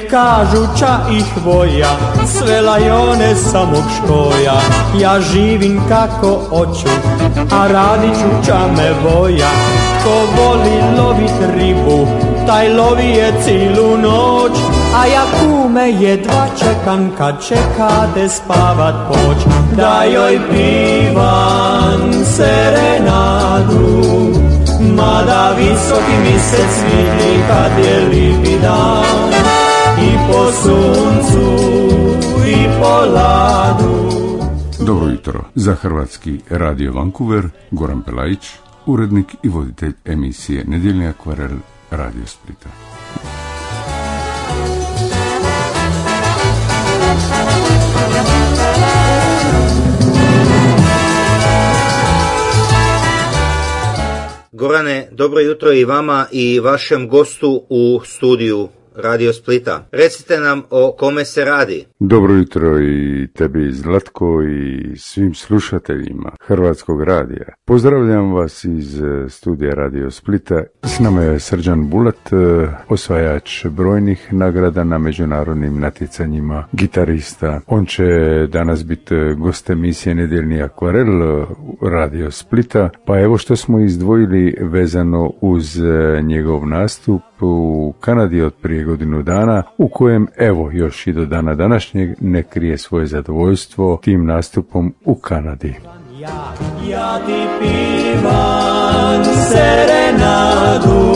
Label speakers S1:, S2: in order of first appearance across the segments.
S1: kažu ča ih voja, sve lajone samog škoja. Ja živim kako hoću, a radit ću ča me voja. Ko voli lovit ribu, taj lovi je cilu noć, a ja kume jedva čekam kad čekate spavat poć. Da joj pivam serenadu, mada visoki misec vidi kad je lipi dan. I po suncu i po ladu.
S2: Dobro jutro. Za Hrvatski radio Vancouver, Goran Pelajić, urednik i voditelj emisije Nedjeljni akvarel Radio Splita.
S3: Gorane, dobro jutro i vama i vašem gostu u studiju Radio Splita. Recite nam o kome se radi.
S2: Dobro jutro i tebi, Zlatko, i svim slušateljima Hrvatskog radija. Pozdravljam vas iz studija Radio Splita. S nama je Srđan Bulat, osvajač brojnih nagrada na međunarodnim natjecanjima, gitarista. On će danas biti gost emisije Nedjeljni akvarel Radio Splita. Pa evo što smo izdvojili vezano uz njegov nastup u Kanadi od prije godinu dana, u kojem evo još i do dana današnjeg ne krije svoje zadovoljstvo tim nastupom u Kanadi.
S1: Ja ti pivam serenadu,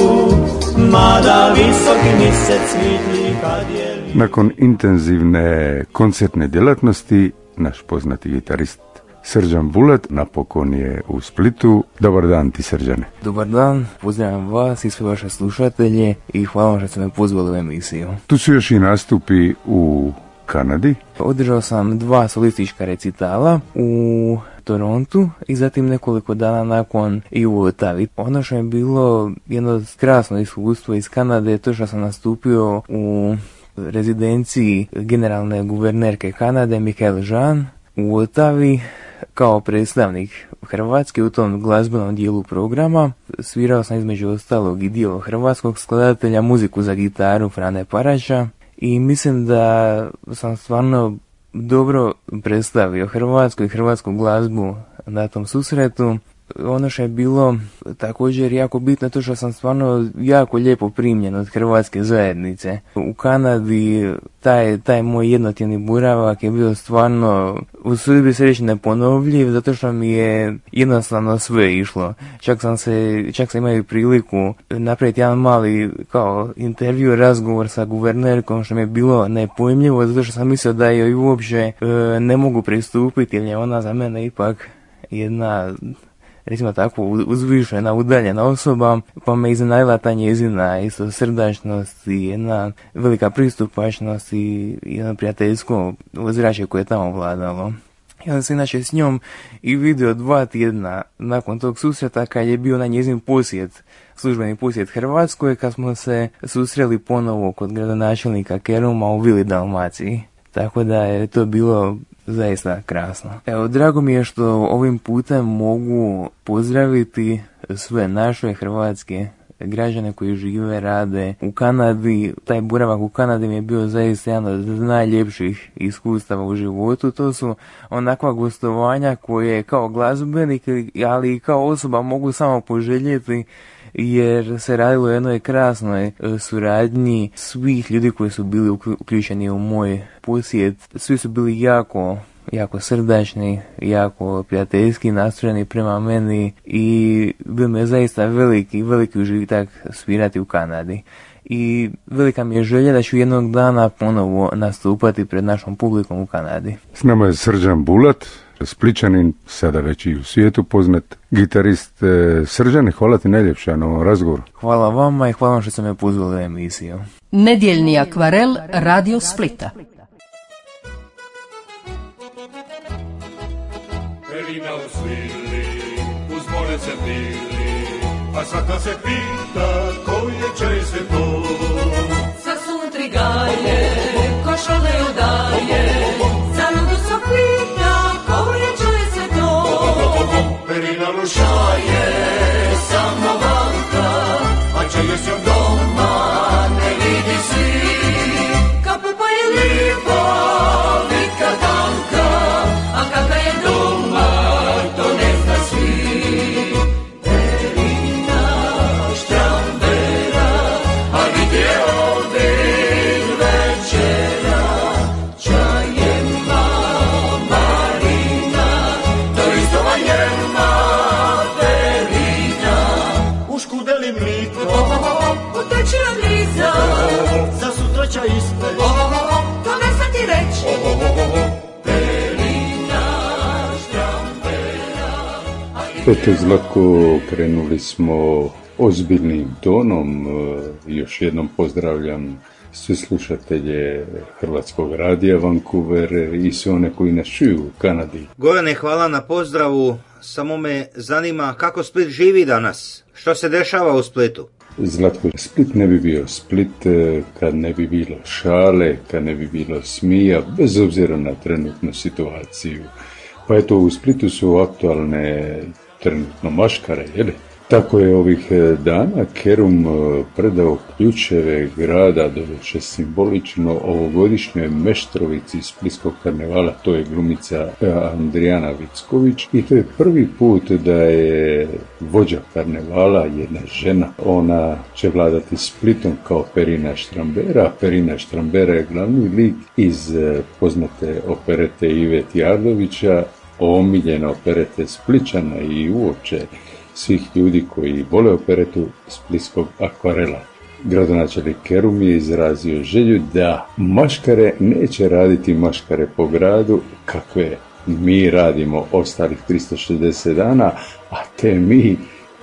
S1: mada visoki misec vidi kad je...
S2: Nakon intenzivne koncertne djelatnosti, naš poznati gitarist Srđan Bulat napokon je u Splitu. Dobar dan ti, Srđane.
S4: Dobar dan, pozdravljam vas i sve vaše slušatelje i hvala vam što ste me pozvali u emisiju.
S2: Tu su još i nastupi u Kanadi.
S4: Održao sam 2 solistička recitala u Torontu i zatim nekoliko dana nakon i u Ottawi. Ono što je bilo jedno krasno iskustvo iz Kanade je to što sam nastupio u rezidenciji generalne guvernerke Kanade Michaëlle Jean u Ottawi kao predstavnik Hrvatske u tom glazbenom dijelu programa. Svirao sam između ostalog i dio hrvatskog skladatelja, muziku za gitaru Frane Paraća i mislim da sam stvarno dobro predstavio Hrvatsku i hrvatsku glazbu na tom susretu. Ono što je bilo također jako bitno je to što sam stvarno jako lijepo primljen od hrvatske zajednice. U Kanadi taj moj jednotjedni boravak je bio stvarno, usudit bi se reći, neponovljiv, zato što mi je jednostavno sve išlo. Čak sam imao priliku napraviti jedan mali kao intervju, razgovor sa guvernerkom, što mi je bilo nepojmljivo, zato što sam mislio da joj uopće ne mogu pristupiti, jer je ona za mene ipak jedna, recimo tako, uzvišena, udaljena osoba, pa me iznenadila ta njezina isto srdačnost i jedna velika pristupačnost i jedno prijateljsko ozračje koje je tamo vladalo. Ja sam se inače s njom i vidio 2 tjedna nakon tog susreta kad je bio na njezin posjet, službeni posjet Hrvatskoj, kad smo se susreli ponovo kod gradonačelnika Keruma u Vili Dalmaciji. Tako da je to bilo zaista krasno. Evo, drago mi je što ovim putem mogu pozdraviti sve naše hrvatske građane koji žive, rade u Kanadi. Taj boravak u Kanadi mi je bio zaista jedan od najljepših iskustava u životu. To su onakva gostovanja koje kao glazbenik, ali i kao osoba mogu samo poželjeti, jer se radilo o jednoj krasnoj suradnji svih ljudi koji su bili uključeni u moj posjet. Svi su bili jako srdačni, jako prijateljski nastrojeni prema meni i bio mi je zaista veliki užitak svirati u Kanadi. I velika mi je želja da ću jednog dana ponovo nastupati pred našom publikom u Kanadi.
S2: S nama je Srđan Bulat, Splićanin, sada već i u svijetu poznat gitarist. Srđane, hvala ti najljepša na ovom razgovoru.
S4: Hvala vama i hvala vam što ste me pozvali u emisiju.
S5: Nedjeljni akvarel Radio Splita.
S6: Perina u svili, uz more se bili, a svaka se pita koje će se to.
S7: Sa suntri gaje, košale odaje, za ludu se pita koje će se to.
S6: Perina lušaje, samo vanka, a če je se doma ne vidi svi.
S2: Eto, Zlatko, krenuli smo ozbiljnim tonom. Još jednom pozdravljam sve slušatelje Hrvatskog radija Vancouver i sve one koji nas čuju u Kanadi.
S3: Gorane, hvala na pozdravu. Samo me zanima kako Split živi danas. Što se dešava u Splitu?
S2: Zlatko, Split ne bi bio Split kad ne bi bilo šale, kad ne bi bilo smija, bez obzira na trenutnu situaciju. Pa eto, u Splitu su aktualne trenutno maškare, jeli? Tako je ovih dana Kerum predao ključeve grada, doduše simbolično, ovogodišnjoj meštrovici Splitskog karnevala, to je glumica Andrijana Vicković, i to je prvi put da je vođa karnevala jedna žena. Ona će vladati Splitom kao Perina Štrambera. Perina Štrambera je glavni lik iz poznate operete Ive Tjardovića, omiljena operete Splićana i uopće svih ljudi koji vole operetu Splitskog akvarela. Gradonačelnik Kerum je izrazio želju da maškare neće raditi maškare po gradu kakve mi radimo ostalih 360 dana, a te mi,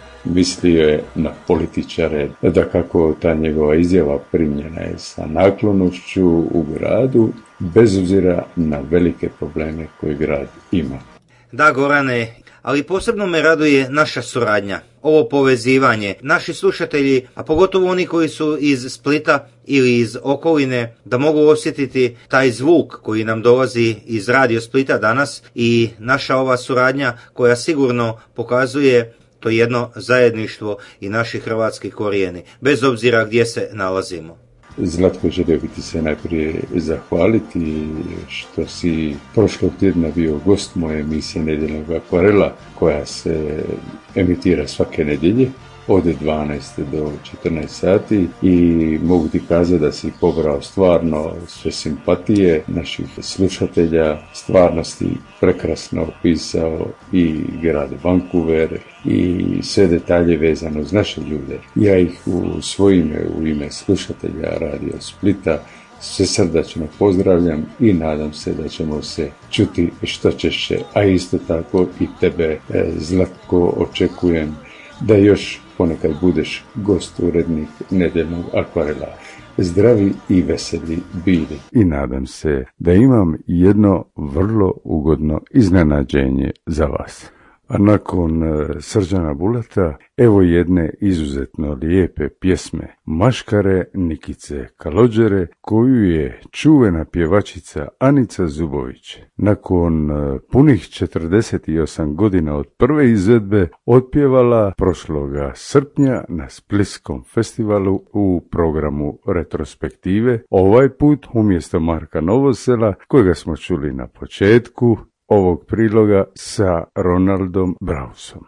S2: mislio je na političare. Da kako ta njegova izjava primljena je sa naklonošću u gradu, bez obzira na velike probleme koje grad ima.
S3: Da, Gorane, ali posebno me raduje naša suradnja, ovo povezivanje. Naši slušatelji, a pogotovo oni koji su iz Splita ili iz okoline, da mogu osjetiti taj zvuk koji nam dolazi iz Radio Splita danas i naša ova suradnja koja sigurno pokazuje to jedno zajedništvo i naši hrvatski korijeni, bez obzira gdje se nalazimo.
S2: Zlatko, želio bi ti se najprije zahvaliti što si prošlog tjedna bio gost moje emisije Nedjeljnog akvarela, koja se emitira svake nedjelje od 12 do 14 sati, i mogu ti kazati da si pobrao stvarno sve simpatije naših slušatelja, stvarno si prekrasno opisao i grad Vancouver i sve detalje vezano uz naše ljude. Ja ih u svoje ime, u ime slušatelja Radio Splita sve srdačno pozdravljam i nadam se da ćemo se čuti što češće, a isto tako i tebe, Zlatko, očekujem da još ponekad budeš gost urednik Nedjeljnog akvarela. Zdravi i veseli bili. I nadam se da imam jedno vrlo ugodno iznenađenje za vas. A nakon Srđana Bulata, evo jedne izuzetno lijepe pjesme Maškare Nikice Kalođere, koju je čuvena pjevačica Anica Zubović nakon punih 48 godina od prve izvedbe otpjevala prošloga srpnja na Splitskom festivalu u programu retrospektive, ovaj put umjesto Marka Novosela, kojega smo čuli na početku ovog priloga, sa Ronaldom Brausom.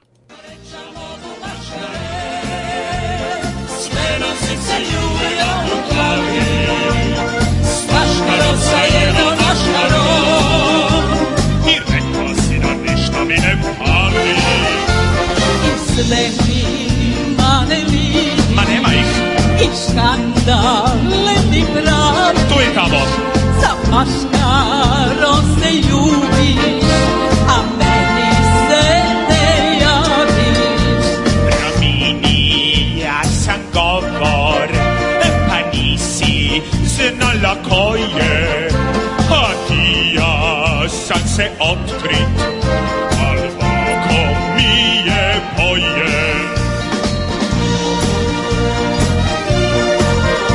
S6: Ma nema ih.
S8: I skandale mi pravi.
S6: Tu je tamo.
S8: Za maškarom se ljubiš, a meni se ne javiš.
S6: Ramini, ja sam govor, pa nisi znala ko je. A ti ja sam se otkrit, al ovako mi je boje.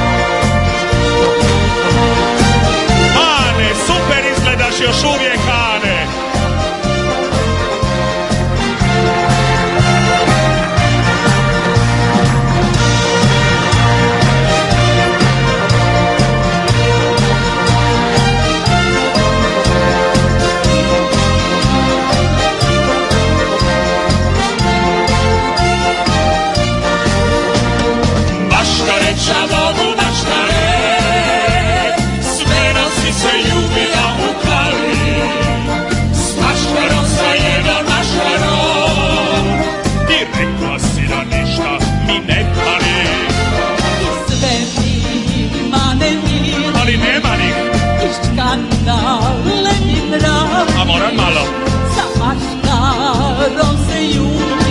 S6: Još uvijek,
S8: maškarom se ljubi.